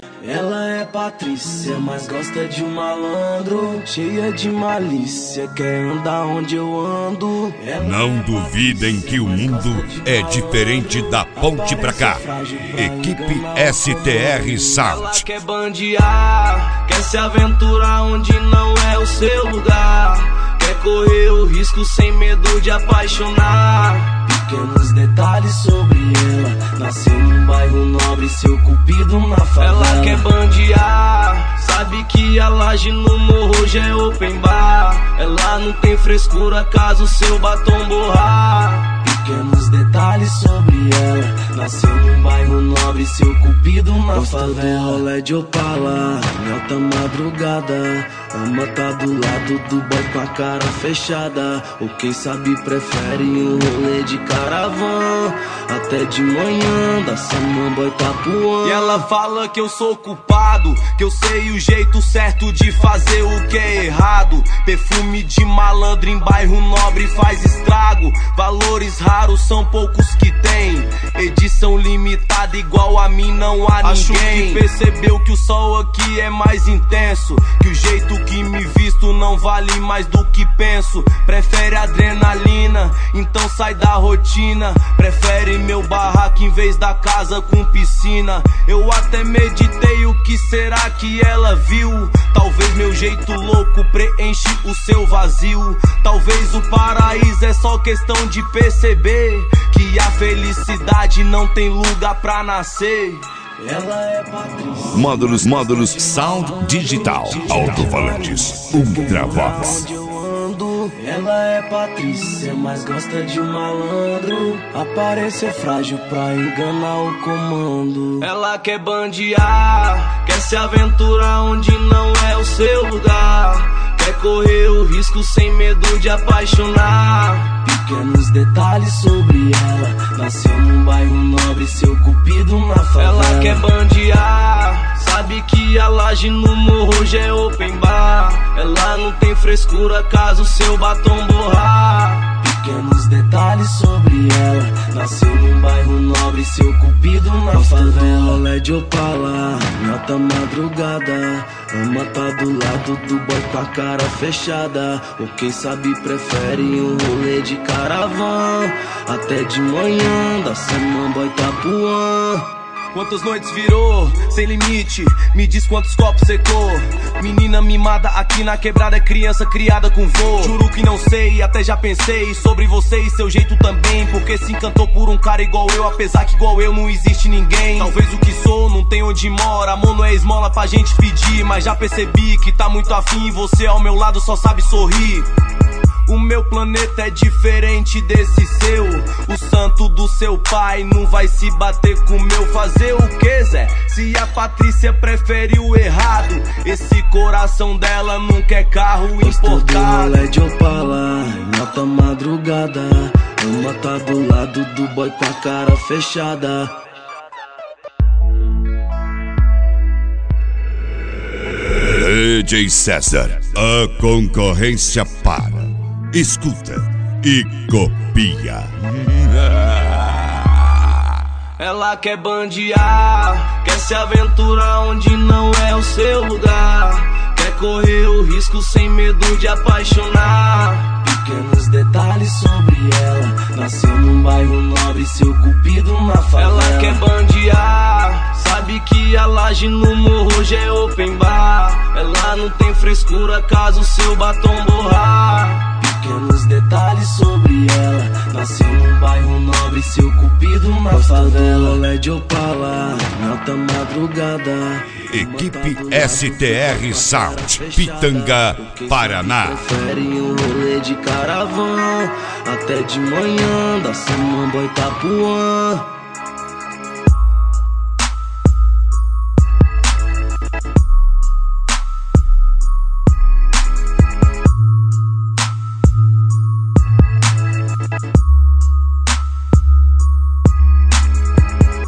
Ela é Patrícia, mas gosta de um malandro, cheia de malícia, quer andar onde eu ando. Não duvidem que o mundo é diferente da ponte pra cá. Equipe STR Sound. Ela quer bandear, quer se aventurar onde não é o seu lugar, quer correr o risco sem medo de apaixonar. Pequenos detalhes sobre ela, nasceu num bairro nobre, seu cupido na favela. Ela quer bandear, sabe que a laje no morro já é open bar. Ela não tem frescura caso seu batom borrar. Pequenos detalhes sobre ela, nasceu num bairro nobre, seu cupido na favela. Rolé de Opala, em alta madrugada, ama tá do lado do boy com a cara fechada. Ou quem sabe prefere um rolê de caravan, até de manhã da Samambaia Itapuã. E ela fala que eu sou culpado, que eu sei o jeito certo de fazer o que é errado. Perfume de malandro em bairro nobre faz estrago. Valores raros são poucos que tem, edição limitada igual a mim não há ninguém. Acho que percebeu que o sol aqui é mais intenso, que o jeito que me visto não vale mais do que penso. Prefere adrenalina, então sai da rotina. Prefere meu barraco em vez da casa com piscina. Eu até meditei o que será que ela viu. Talvez meu jeito louco preenche o seu vazio. Talvez o paraíso é só questão de perceber que a felicidade não tem lugar pra nascer. Ela é Patrícia. Módulos Sound Digital, alto-falantes, Ultravox. Ela é Patrícia, mas gosta de um malandro, aparência é frágil pra enganar o comando. Ela quer bandear, quer se aventurar onde não é o seu lugar, quer correr o risco sem medo de apaixonar. Pequenos detalhes sobre ela, nasceu num bairro nobre, seu cupido na favela. Ela quer bandear, sabe que a laje no morro já é open bar. Ela não tem frescura caso seu batom borrar. Pequenos detalhes sobre ela, nasceu num bairro nobre, seu cupido na favela. Rolé de Opala, em alta madrugada, ama tá do lado do boy com a cara fechada. Ou quem sabe prefere um rolê de caravan, até de manhã da Samambaia Itapuã. Quantas noites virou, sem limite, me diz quantos copos secou. Menina mimada aqui na quebrada, é criança criada com vô. Juro que não sei, até já pensei sobre você e seu jeito também, porque se encantou por um cara igual eu, apesar que igual eu não existe ninguém. Talvez o que sou não tem onde mora, amor não é esmola pra gente pedir, mas já percebi que tá muito afim e você ao meu lado só sabe sorrir. O meu planeta é diferente desse seu, o santo do seu pai não vai se bater com o meu. Fazer o que, Zé? Se a Patrícia prefere o errado, esse coração dela não quer carro importado. Rolé de Opala, em alta madrugada, ama tá do lado do boy com a cara fechada. DJ César, a concorrência para. Escuta e copia. Ela quer bandear, quer se aventurar onde não é o seu lugar, quer correr o risco sem medo de apaixonar. Pequenos detalhes sobre ela, nasceu num bairro nobre, seu cupido na favela. Ela quer bandear, sabe que a laje no morro já é open bar. Ela não tem frescura caso seu batom borrar. Pequenos detalhes sobre ela, nasceu num bairro nobre, seu cupido na favela. Rolé de Opala, em alta madrugada, Equipe STR Sound, Pitanga, Paraná. Prefere um rolê de caravan, até de manhã da Samambaia Itapuã.